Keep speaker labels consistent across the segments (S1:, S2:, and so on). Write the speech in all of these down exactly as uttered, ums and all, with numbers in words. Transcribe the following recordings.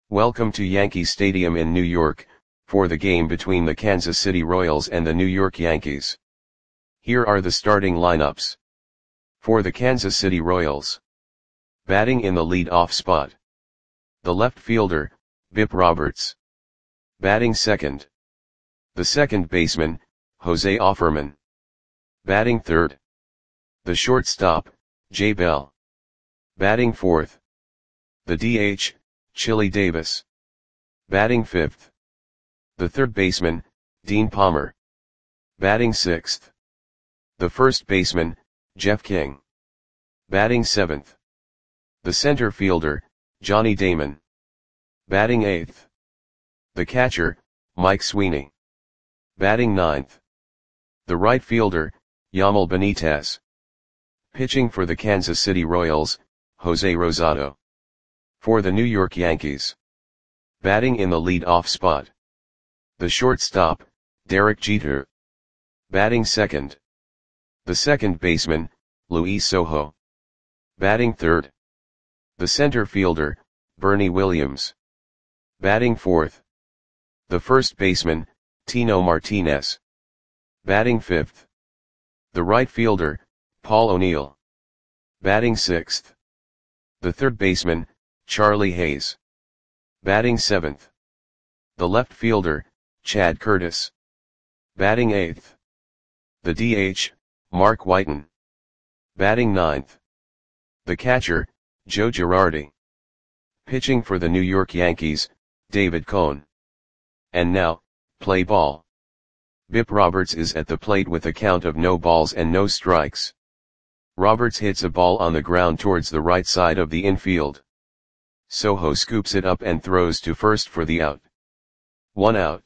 S1: Welcome to Yankee Stadium in New York, for the game between the Kansas City Royals and the New York Yankees. Here are the starting lineups. For the Kansas City Royals. Batting in the lead-off spot. The left fielder, Bip Roberts. Batting second. The second baseman, Jose Offerman. Batting third. The shortstop, Jay Bell. Batting fourth. The D H, Chili Davis. Batting fifth. The third baseman, Dean Palmer. Batting sixth. The first baseman, Jeff King. Batting seventh. The center fielder, Johnny Damon. Batting eighth. The catcher, Mike Sweeney. Batting ninth. The right fielder, Yamal Benitez. Pitching for the Kansas City Royals, Jose Rosado. For the New York Yankees. Batting in the lead-off spot. The shortstop, Derek Jeter. Batting second. The second baseman, Luis Sojo. Batting third. The center fielder, Bernie Williams. Batting fourth. The first baseman, Tino Martinez. Batting fifth. The right fielder, Paul O'Neill. Batting sixth. The third baseman, Charlie Hayes. Batting seventh. The left fielder, Chad Curtis. Batting eighth. The D H, Mark Whiten. Batting ninth. The catcher, Joe Girardi. Pitching for the New York Yankees, David Cone. And now, play ball. Bip Roberts is at the plate with a count of no balls and no strikes. Roberts hits a ball on the ground towards the right side of the infield. Sojo scoops it up and throws to first for the out. One out.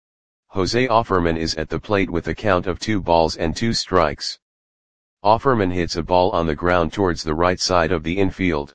S1: Jose Offerman is at the plate with a count of two balls and two strikes. Offerman hits a ball on the ground towards the right side of the infield.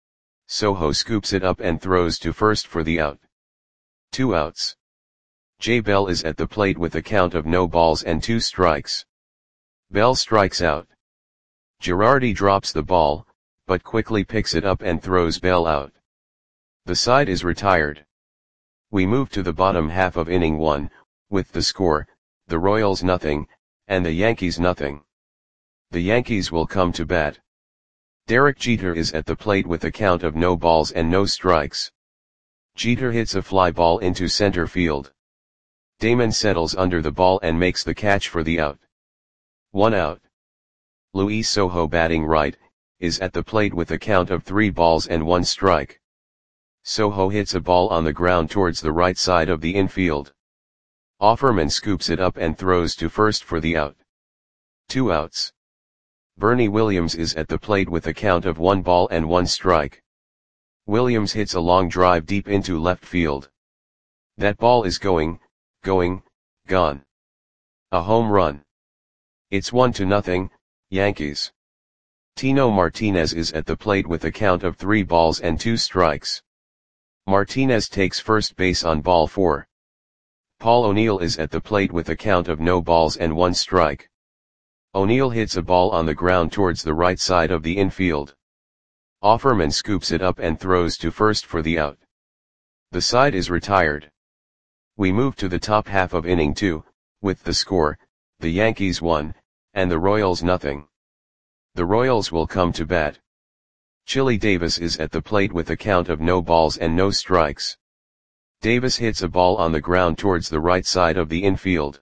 S1: Sojo scoops it up and throws to first for the out. Two outs. Jay Bell is at the plate with a count of no balls and two strikes. Bell strikes out. Girardi drops the ball, but quickly picks it up and throws Bell out. The side is retired. We move to the bottom half of inning one, with the score, the Royals nothing, and the Yankees nothing. The Yankees will come to bat. Derek Jeter is at the plate with a count of no balls and no strikes. Jeter hits a fly ball into center field. Damon settles under the ball and makes the catch for the out. One out. Luis Sojo, batting right, is at the plate with a count of three balls and one strike. Sojo hits a ball on the ground towards the right side of the infield. Offerman scoops it up and throws to first for the out. Two outs. Bernie Williams is at the plate with a count of one ball and one strike. Williams hits a long drive deep into left field. That ball is going, going, gone. A home run. It's one to nothing, Yankees. Tino Martinez is at the plate with a count of three balls and two strikes. Martinez takes first base on ball four. Paul O'Neill is at the plate with a count of no balls and one strike. O'Neill hits a ball on the ground towards the right side of the infield. Offerman scoops it up and throws to first for the out. The side is retired. We move to the top half of inning two, with the score, the Yankees one, and the Royals nothing. The Royals will come to bat. Chili Davis is at the plate with a count of no balls and no strikes. Davis hits a ball on the ground towards the right side of the infield.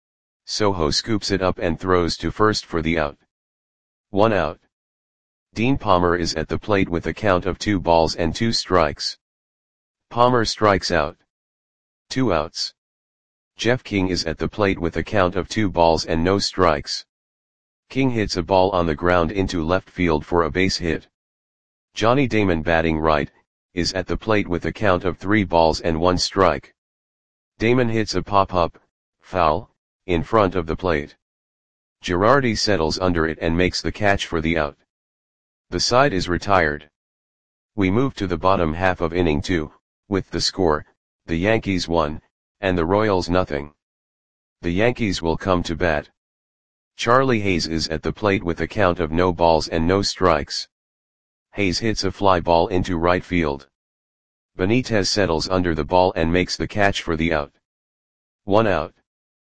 S1: Sojo scoops it up and throws to first for the out. One out. Dean Palmer is at the plate with a count of two balls and two strikes. Palmer strikes out. Two outs. Jeff King is at the plate with a count of two balls and no strikes. King hits a ball on the ground into left field for a base hit. Johnny Damon, batting right, is at the plate with a count of three balls and one strike. Damon hits a pop-up, foul, in front of the plate. Girardi settles under it and makes the catch for the out. The side is retired. We move to the bottom half of inning two, with the score, the Yankees one, and the Royals nothing. The Yankees will come to bat. Charlie Hayes is at the plate with a count of no balls and no strikes. Hayes hits a fly ball into right field. Benitez settles under the ball and makes the catch for the out. One out.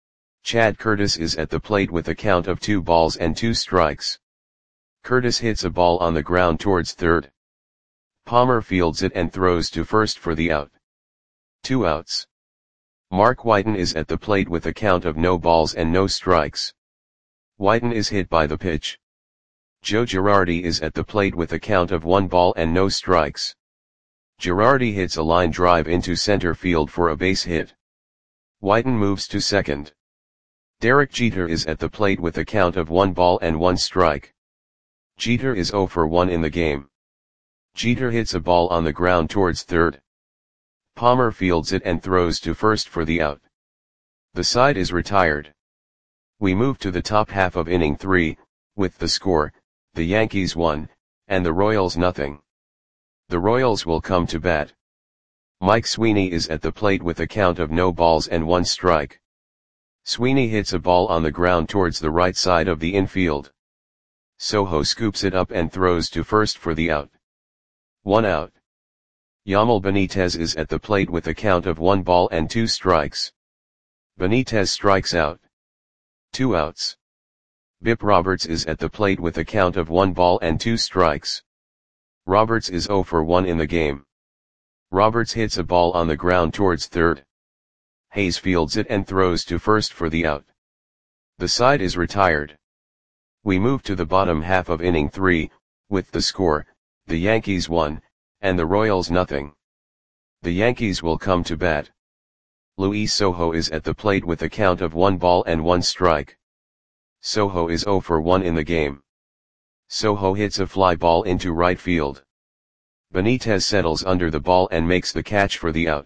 S1: Chad Curtis is at the plate with a count of two balls and two strikes. Curtis hits a ball on the ground towards third. Palmer fields it and throws to first for the out. Two outs. Mark Whiten is at the plate with a count of no balls and no strikes. Whiten is hit by the pitch. Joe Girardi is at the plate with a count of one ball and no strikes. Girardi hits a line drive into center field for a base hit. Whiten moves to second. Derek Jeter is at the plate with a count of one ball and one strike. Jeter is zero for one in the game. Jeter hits a ball on the ground towards third. Palmer fields it and throws to first for the out. The side is retired. We move to the top half of inning three, with the score, the Yankees one, and the Royals nothing. The Royals will come to bat. Mike Sweeney is at the plate with a count of no balls and one strike. Sweeney hits a ball on the ground towards the right side of the infield. Soho scoops it up and throws to first for the out. One out. Yamel Benitez is at the plate with a count of one ball and two strikes. Benitez strikes out. Two outs. Bip Roberts is at the plate with a count of one ball and two strikes. Roberts is zero for one in the game. Roberts hits a ball on the ground towards third. Hayes fields it and throws to first for the out. The side is retired. We move to the bottom half of inning three, with the score, the Yankees one, and the Royals nothing. The Yankees will come to bat. Luis Soho is at the plate with a count of one ball and one strike. Soho is zero for one in the game. Soho hits a fly ball into right field. Benitez settles under the ball and makes the catch for the out.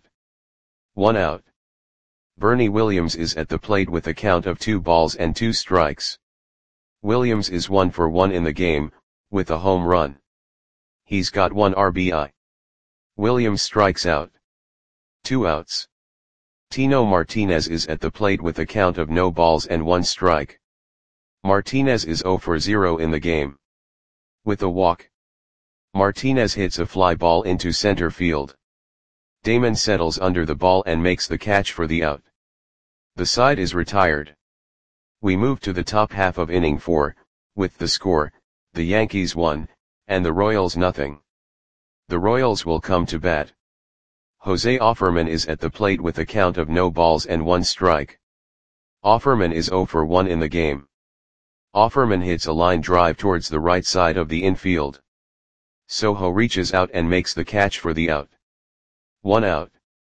S1: One out. Bernie Williams is at the plate with a count of two balls and two strikes. Williams is one for one in the game, with a home run. He's got one R B I. Williams strikes out. Two outs. Tino Martinez is at the plate with a count of no balls and one strike. Martinez is zero for zero in the game. With a walk. Martinez hits a fly ball into center field. Damon settles under the ball and makes the catch for the out. The side is retired. We move to the top half of inning four, with the score, the Yankees one, and the Royals nothing. The Royals will come to bat. Jose Offerman is at the plate with a count of no balls and one strike. Offerman is zero for one in the game. Offerman hits a line drive towards the right side of the infield. Soho reaches out and makes the catch for the out. One out.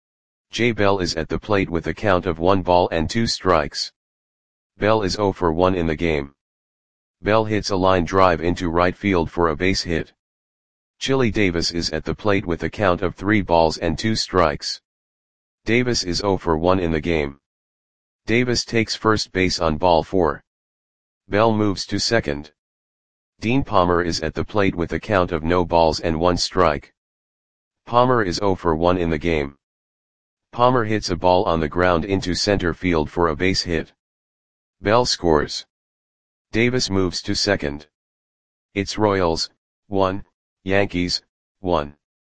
S1: Jay Bell is at the plate with a count of one ball and two strikes. Bell is zero for one in the game. Bell hits a line drive into right field for a base hit. Chili Davis is at the plate with a count of three balls and two strikes. Davis is zero for one in the game. Davis takes first base on ball four. Bell moves to second. Dean Palmer is at the plate with a count of no balls and one strike. Palmer is zero for one in the game. Palmer hits a ball on the ground into center field for a base hit. Bell scores. Davis moves to second. It's Royals, one, Yankees, one.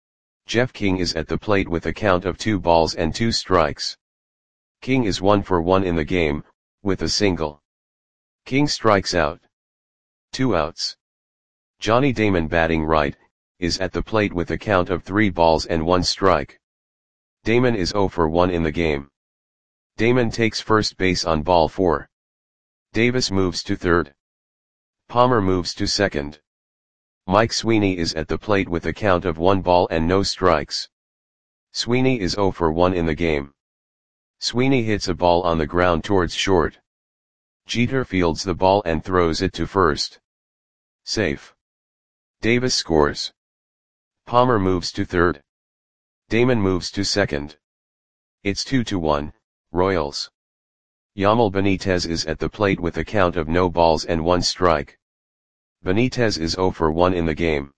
S1: Jeff King is at the plate with a count of two balls and two strikes. King is one for one in the game, with a single. King strikes out. Two outs. Johnny Damon, batting right, is at the plate with a count of three balls and one strike. Damon is zero for one in the game. Damon takes first base on ball four. Davis moves to third. Palmer moves to second. Mike Sweeney is at the plate with a count of one ball and no strikes. Sweeney is zero for one in the game. Sweeney hits a ball on the ground towards short. Jeter fields the ball and throws it to first. Safe. Davis scores. Palmer moves to third. Damon moves to second. It's two to one, Royals. Yamel Benitez is at the plate with a count of no balls and one strike. Benitez is zero for one in the game.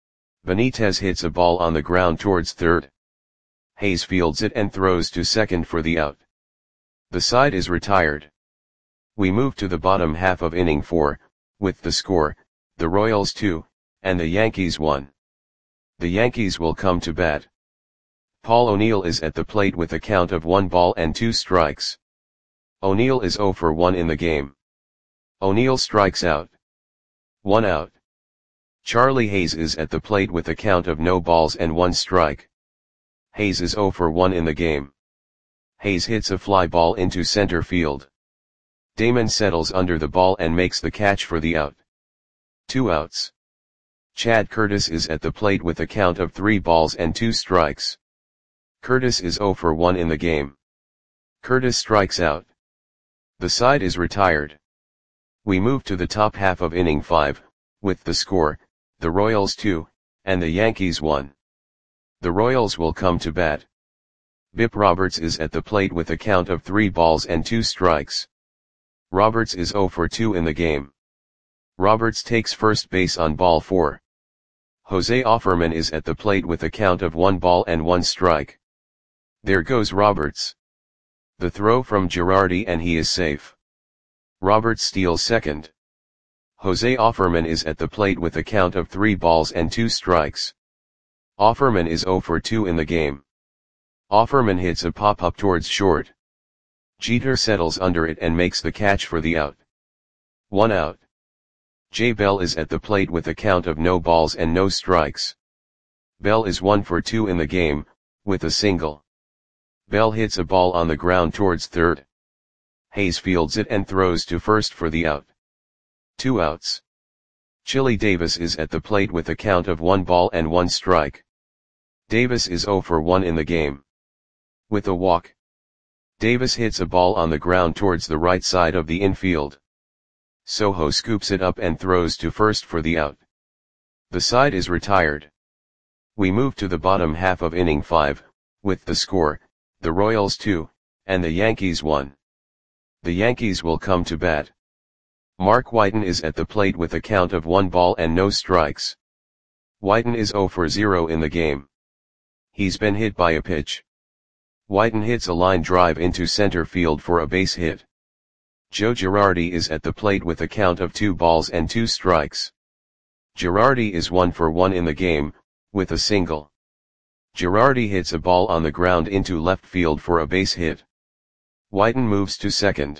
S1: Benitez hits a ball on the ground towards third. Hayes fields it and throws to second for the out. The side is retired. We move to the bottom half of inning four, with the score, the Royals two, and the Yankees one. The Yankees will come to bat. Paul O'Neill is at the plate with a count of one ball and two strikes. O'Neill is zero for one in the game. O'Neill strikes out. One out. Charlie Hayes is at the plate with a count of no balls and one strike. Hayes is zero for one in the game. Hayes hits a fly ball into center field. Damon settles under the ball and makes the catch for the out. Two outs. Chad Curtis is at the plate with a count of three balls and two strikes. Curtis is zero for one in the game. Curtis strikes out. The side is retired. We move to the top half of inning five, with the score, the Royals two, and the Yankees one. The Royals will come to bat. Bip Roberts is at the plate with a count of three balls and two strikes. Roberts is zero for two in the game. Roberts takes first base on ball four. Jose Offerman is at the plate with a count of one ball and one strike. There goes Roberts. The throw from Girardi and he is safe. Roberts steals second. Jose Offerman is at the plate with a count of three balls and two strikes. Offerman is zero for two in the game. Offerman hits a pop-up towards short. Jeter settles under it and makes the catch for the out. One out. Jay Bell is at the plate with a count of no balls and no strikes. Bell is one for two in the game, with a single. Bell hits a ball on the ground towards third. Hayes fields it and throws to first for the out. Two outs. Chili Davis is at the plate with a count of one ball and one strike. Davis is zero for one in the game. With a walk. Davis hits a ball on the ground towards the right side of the infield. Soho scoops it up and throws to first for the out. The side is retired. We move to the bottom half of inning five, with the score, the Royals two, and the Yankees one. The Yankees will come to bat. Mark Whiten is at the plate with a count of one ball and no strikes. Whiten is zero for zero in the game. He's been hit by a pitch. Whiten hits a line drive into center field for a base hit. Joe Girardi is at the plate with a count of two balls and two strikes. Girardi is one for one in the game, with a single. Girardi hits a ball on the ground into left field for a base hit. Whiten moves to second.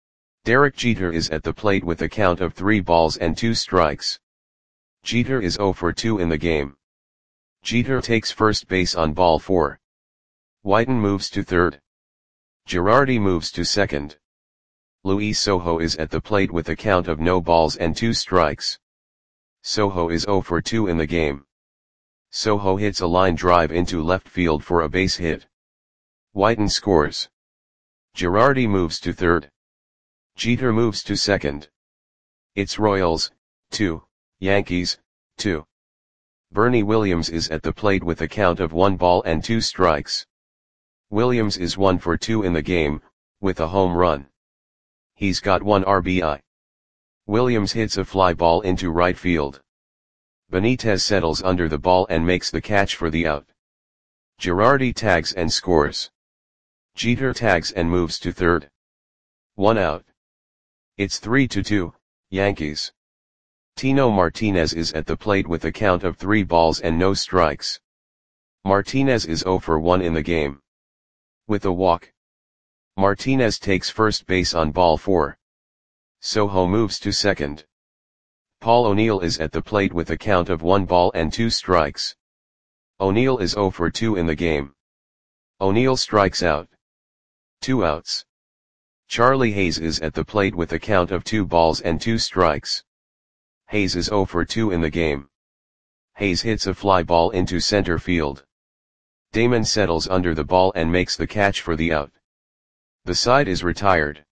S1: Derek Jeter is at the plate with a count of three balls and two strikes. Jeter is zero for two in the game. Jeter takes first base on ball four. Whiten moves to third. Girardi moves to second. Luis Sojo is at the plate with a count of no balls and two strikes. Sojo is zero for two in the game. Sojo hits a line drive into left field for a base hit. Whiten scores. Girardi moves to third. Jeter moves to second. It's Royals, two, Yankees, two. Bernie Williams is at the plate with a count of one ball and two strikes. Williams is one for two in the game, with a home run. He's got one R B I. Williams hits a fly ball into right field. Benitez settles under the ball and makes the catch for the out. Girardi tags and scores. Jeter tags and moves to third. One out. It's three to two, Yankees. Tino Martinez is at the plate with a count of three balls and no strikes. Martinez is zero for one in the game. With a walk. Martinez takes first base on ball four. Sojo moves to second. Paul O'Neill is at the plate with a count of one ball and two strikes. O'Neill is zero for two in the game. O'Neill strikes out. Two outs. Charlie Hayes is at the plate with a count of two balls and two strikes. Hayes is zero for two in the game. Hayes hits a fly ball into center field. Damon settles under the ball and makes the catch for the out. The side is retired.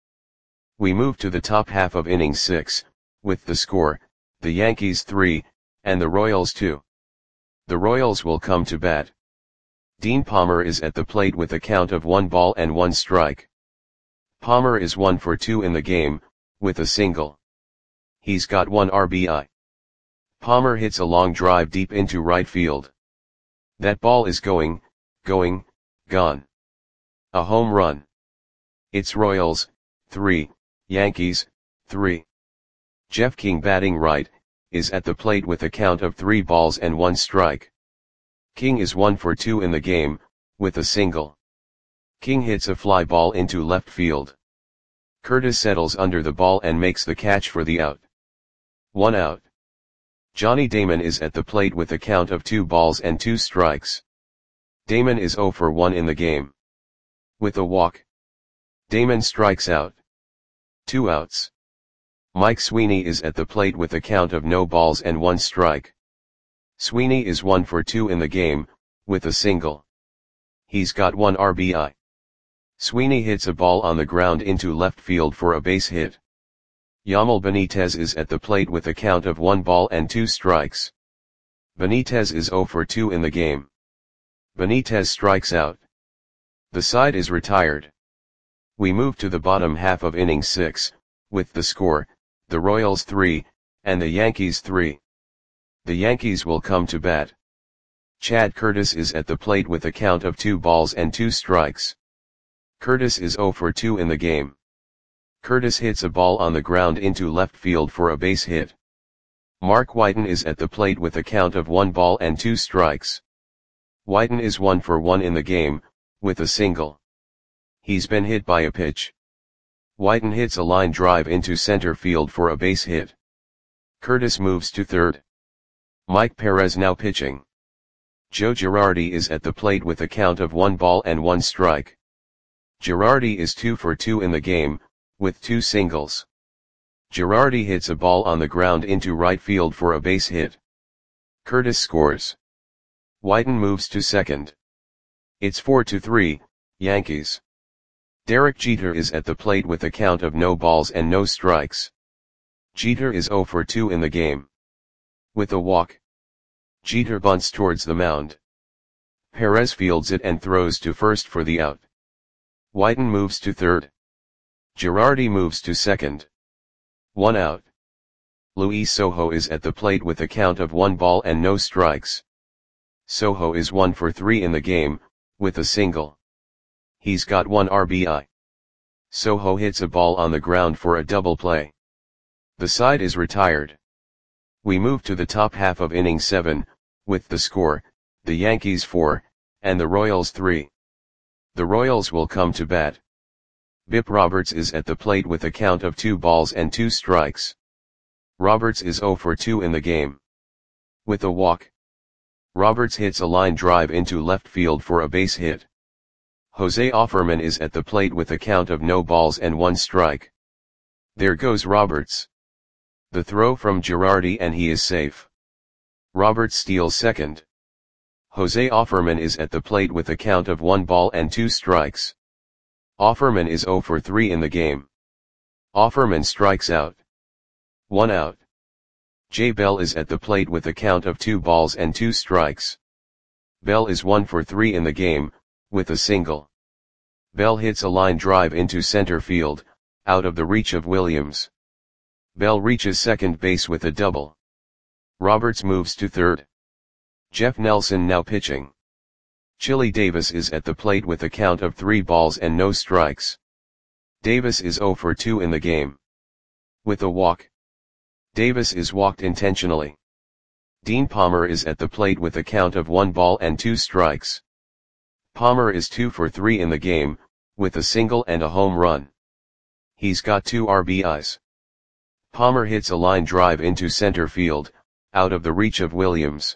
S1: We move to the top half of inning six, with the score, the Yankees three, and the Royals two. The Royals will come to bat. Dean Palmer is at the plate with a count of one ball and one strike. Palmer is one for two in the game, with a single. He's got one R B I. Palmer hits a long drive deep into right field. That ball is going, going, gone. A home run. It's Royals, three, Yankees, three. Jeff King batting right, is at the plate with a count of three balls and one strike. King is one for two in the game, with a single. King hits a fly ball into left field. Curtis settles under the ball and makes the catch for the out. One out. Johnny Damon is at the plate with a count of two balls and two strikes. Damon is zero for one in the game. With a walk, Damon strikes out. Two outs. Mike Sweeney is at the plate with a count of no balls and one strike. Sweeney is one for two in the game, with a single. He's got one R B I. Sweeney hits a ball on the ground into left field for a base hit. Yamil Benitez is at the plate with a count of one ball and two strikes. Benitez is zero for two in the game. Benitez strikes out. The side is retired. We move to the bottom half of inning six, with the score, the Royals three, and the Yankees three. The Yankees will come to bat. Chad Curtis is at the plate with a count of two balls and two strikes. Curtis is zero for two in the game. Curtis hits a ball on the ground into left field for a base hit. Mark Whiten is at the plate with a count of one ball and two strikes. Whiten is one for one in the game, with a single. He's been hit by a pitch. Whiten hits a line drive into center field for a base hit. Curtis moves to third. Mike Perez now pitching. Joe Girardi is at the plate with a count of one ball and one strike. Girardi is two for two in the game, with two singles. Girardi hits a ball on the ground into right field for a base hit. Curtis scores. Whiten moves to second. It's four to three, Yankees. Derek Jeter is at the plate with a count of no balls and no strikes. Jeter is zero for two in the game. With a walk, Jeter bunts towards the mound. Perez fields it and throws to first for the out. Whiten moves to third. Girardi moves to second. One out. Luis Sojo is at the plate with a count of one ball and no strikes. Sojo is one for three in the game, with a single. He's got one R B I. Sojo hits a ball on the ground for a double play. The side is retired. We move to the top half of inning seven, with the score, the Yankees four, and the Royals three. The Royals will come to bat. Bip Roberts is at the plate with a count of two balls and two strikes. Roberts is zero for two in the game. With a walk, Roberts hits a line drive into left field for a base hit. Jose Offerman is at the plate with a count of no balls and one strike. There goes Roberts. The throw from Girardi and he is safe. Roberts steals second. Jose Offerman is at the plate with a count of one ball and two strikes. Offerman is zero for three in the game. Offerman strikes out. One out. Jay Bell is at the plate with a count of two balls and two strikes. Bell is one for three in the game, with a single. Bell hits a line drive into center field, out of the reach of Williams. Bell reaches second base with a double. Roberts moves to third. Jeff Nelson now pitching. Chili Davis is at the plate with a count of three balls and no strikes. Davis is zero for two in the game. With a walk, Davis is walked intentionally. Dean Palmer is at the plate with a count of one ball and two strikes. Palmer is two for three in the game, with a single and a home run. He's got two R B Is. Palmer hits a line drive into center field, out of the reach of Williams.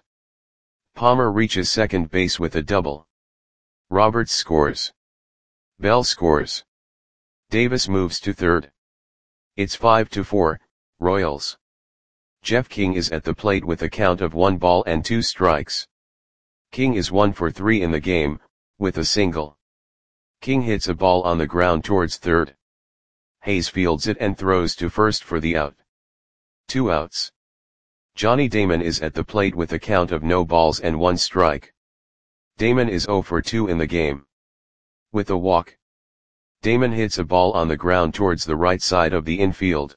S1: Palmer reaches second base with a double. Roberts scores. Bell scores. Davis moves to third. It's five to four, Royals. Jeff King is at the plate with a count of one ball and two strikes. King is one for three in the game, with a single. King hits a ball on the ground towards third. Hayes fields it and throws to first for the out. Two outs. Johnny Damon is at the plate with a count of no balls and one strike. Damon is zero for two in the game. With a walk, Damon hits a ball on the ground towards the right side of the infield.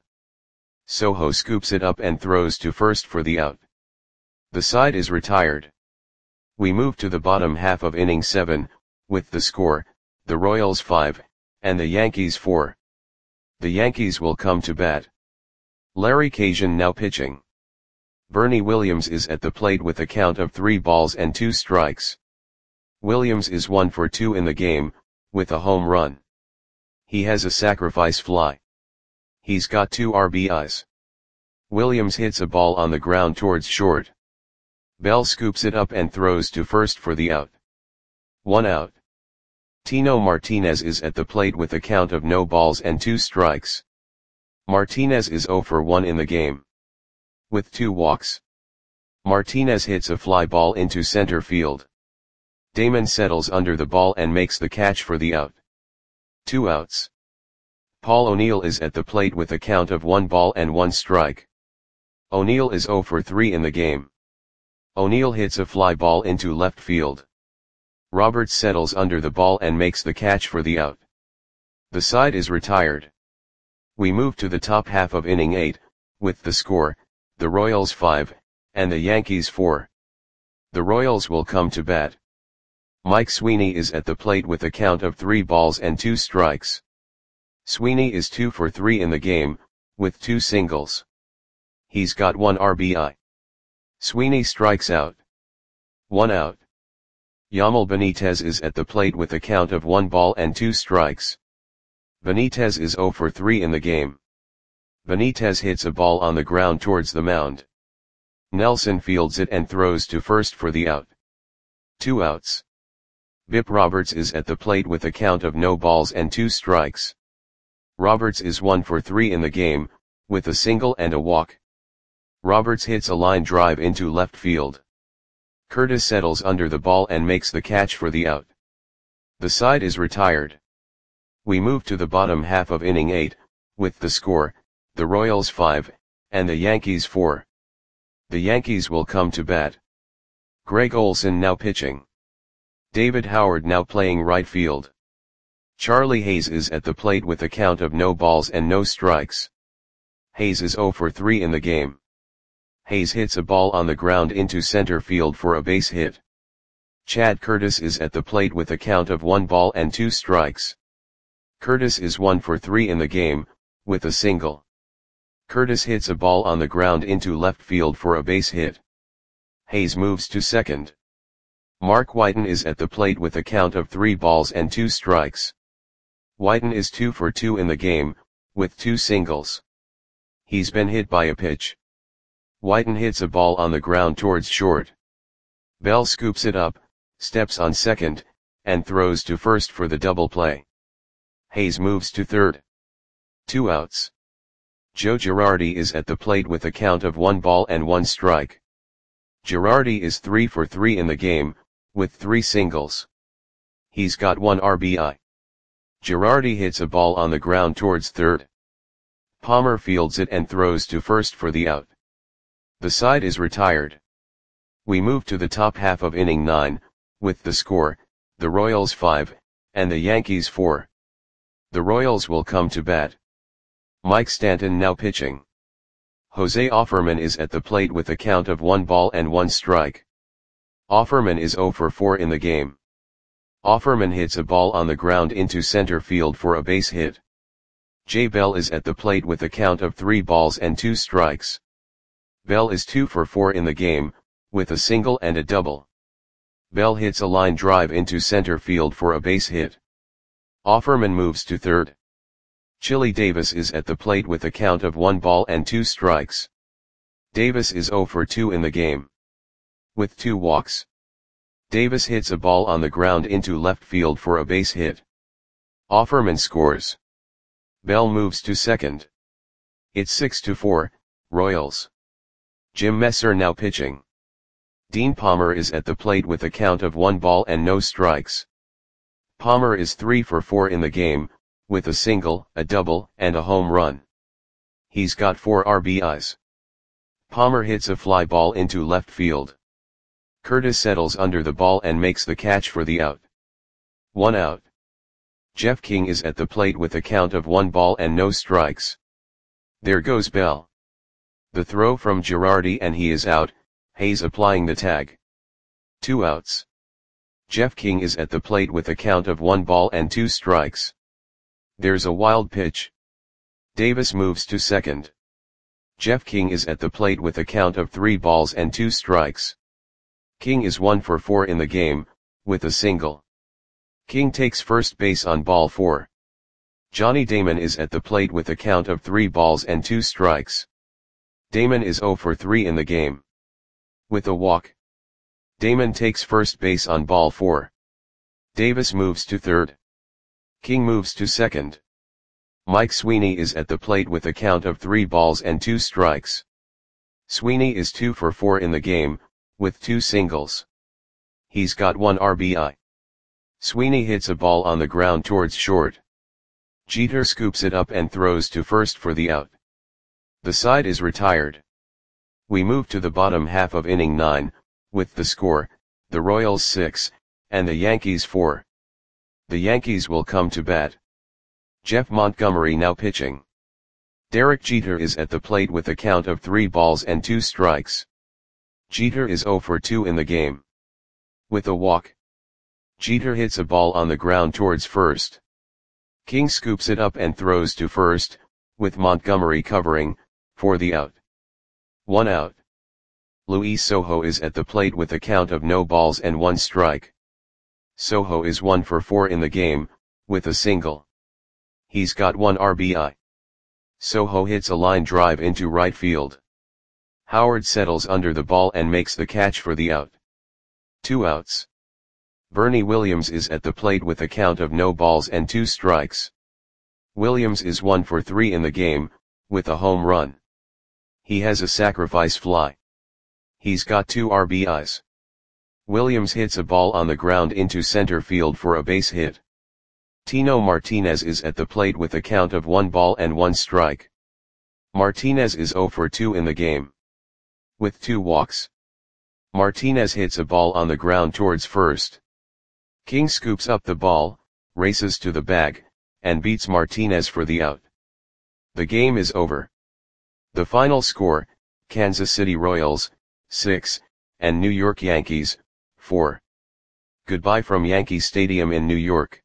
S1: Sojo scoops it up and throws to first for the out. The side is retired. We move to the bottom half of inning seven, with the score, the Royals five, and the Yankees four. The Yankees will come to bat. Larry Cajun now pitching. Bernie Williams is at the plate with a count of three balls and two strikes. Williams is one for two in the game, with a home run. He has a sacrifice fly. He's got two R B Is. Williams hits a ball on the ground towards short. Bell scoops it up and throws to first for the out. One out. Tino Martinez is at the plate with a count of no balls and two strikes. Martinez is zero for one in the game. With two walks. Martinez hits a fly ball into center field. Damon settles under the ball and makes the catch for the out. Two outs. Paul O'Neill is at the plate with a count of one ball and one strike. O'Neill is zero for three in the game. O'Neill hits a fly ball into left field. Roberts settles under the ball and makes the catch for the out. The side is retired. We move to the top half of inning eight, with the score, the Royals five, and the Yankees four. The Royals will come to bat. Mike Sweeney is at the plate with a count of three balls and two strikes. Sweeney is two for three in the game, with two singles. He's got one R B I. Sweeney strikes out. One out. Yamil Benitez is at the plate with a count of one ball and two strikes. Benitez is zero for three in the game. Benitez hits a ball on the ground towards the mound. Nelson fields it and throws to first for the out. Two outs. Bip Roberts is at the plate with a count of no balls and two strikes. Roberts is one for three in the game, with a single and a walk. Roberts hits a line drive into left field. Curtis settles under the ball and makes the catch for the out. The side is retired. We move to the bottom half of inning eight, with the score, the Royals five, and the Yankees four. The Yankees will come to bat. Greg Olson now pitching. David Howard now playing right field. Charlie Hayes is at the plate with a count of no balls and no strikes. Hayes is zero for three in the game. Hayes hits a ball on the ground into center field for a base hit. Chad Curtis is at the plate with a count of one ball and two strikes. Curtis is one for three in the game, with a single. Curtis hits a ball on the ground into left field for a base hit. Hayes moves to second. Mark Whiten is at the plate with a count of three balls and two strikes. Whiten is two for two in the game, with two singles. He's been hit by a pitch. Whiten hits a ball on the ground towards short. Bell scoops it up, steps on second, and throws to first for the double play. Hayes moves to third. Two outs. Joe Girardi is at the plate with a count of one ball and one strike. Girardi is three for three in the game, with three singles. He's got one R B I. Girardi hits a ball on the ground towards third. Palmer fields it and throws to first for the out. The side is retired. We move to the top half of inning nine, with the score, the Royals five, and the Yankees four. The Royals will come to bat. Mike Stanton now pitching. Jose Offerman is at the plate with a count of one ball and one strike. Offerman is zero for four in the game. Offerman hits a ball on the ground into center field for a base hit. Jay Bell is at the plate with a count of three balls and two strikes. Bell is two for four in the game, with a single and a double. Bell hits a line drive into center field for a base hit. Offerman moves to third. Chili Davis is at the plate with a count of one ball and two strikes. Davis is zero for two in the game. With two walks. Davis hits a ball on the ground into left field for a base hit. Offerman scores. Bell moves to second. It's six to four, Royals. Jim Messer now pitching. Dean Palmer is at the plate with a count of one ball and no strikes. Palmer is three for four in the game, with a single, a double, and a home run. He's got four R B Is. Palmer hits a fly ball into left field. Curtis settles under the ball and makes the catch for the out. One out. Jeff King is at the plate with a count of one ball and no strikes. There goes Bell. The throw from Girardi and he is out, Hayes applying the tag. Two outs. Jeff King is at the plate with a count of one ball and two strikes. There's a wild pitch. Davis moves to second. Jeff King is at the plate with a count of three balls and two strikes. King is one for four in the game, with a single. King takes first base on ball four. Johnny Damon is at the plate with a count of three balls and two strikes. Damon is zero for three in the game. With a walk. Damon takes first base on ball four. Davis moves to third. King moves to second. Mike Sweeney is at the plate with a count of three balls and two strikes. Sweeney is two for four in the game, with two singles. He's got one R B I. Sweeney hits a ball on the ground towards short. Jeter scoops it up and throws to first for the out. The side is retired. We move to the bottom half of inning nine, with the score, the Royals six, and the Yankees four. The Yankees will come to bat. Jeff Montgomery now pitching. Derek Jeter is at the plate with a count of three balls and two strikes. Jeter is zero for two in the game. With a walk. Jeter hits a ball on the ground towards first. King scoops it up and throws to first, with Montgomery covering, for the out. One out. Luis Sojo is at the plate with a count of no balls and one strike. Sojo is one for four in the game, with a single. He's got one R B I. Sojo hits a line drive into right field. Howard settles under the ball and makes the catch for the out. Two outs. Bernie Williams is at the plate with a count of no balls and two strikes. Williams is one for three in the game, with a home run. He has a sacrifice fly. He's got two R B Is. Williams hits a ball on the ground into center field for a base hit. Tino Martinez is at the plate with a count of one ball and one strike. Martinez is zero for two in the game. With two walks. Martinez hits a ball on the ground towards first. King scoops up the ball, races to the bag, and beats Martinez for the out. The game is over. The final score, Kansas City Royals, six, and New York Yankees, four. Goodbye from Yankee Stadium in New York.